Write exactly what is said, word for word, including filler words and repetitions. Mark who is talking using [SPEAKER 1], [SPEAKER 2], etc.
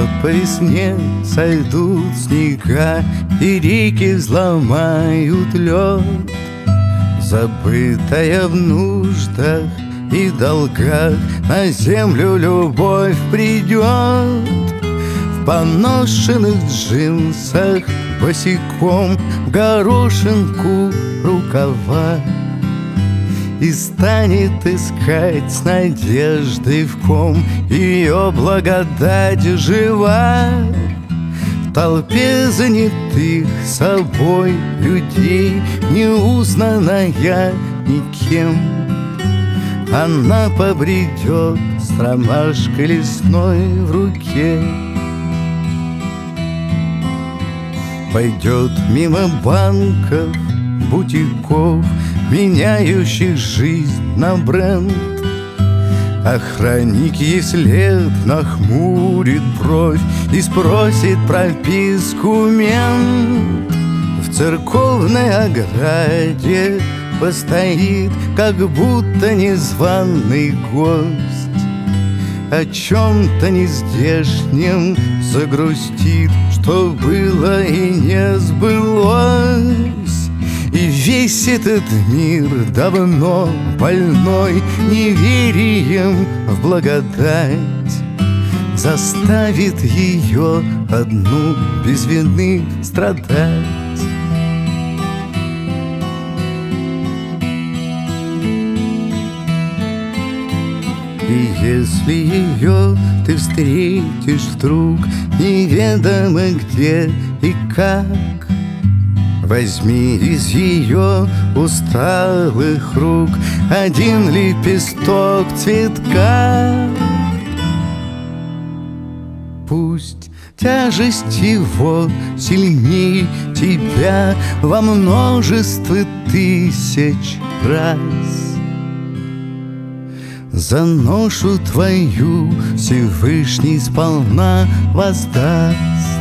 [SPEAKER 1] по весне сойдут снега, и реки взломают лед. Забытая в нуждах и долгах, на землю любовь придет. В поношенных джинсах босиком, в горошинку рукава, и станет искать с надеждой в ком ее благодать жива. В толпе занятых собой людей, неузнанная никем, она побредет с ромашкой лесной в руке. Пойдет мимо банков, бутиков, меняющих жизнь на бренд. Охранник ей вслед нахмурит бровь и спросит прописку мент. В церковной ограде постоит, как будто незваный гость, о чем-то нездешнем загрустит, что было и не сбылось. И весь этот мир давно больной неверием в благодать заставит ее одну без вины страдать. И если ее ты встретишь вдруг неведомо где и как, возьми из ее усталых рук один лепесток цветка. Пусть тяжесть его сильней тебя во множестве тысяч раз, за ношу твою Всевышний сполна воздаст.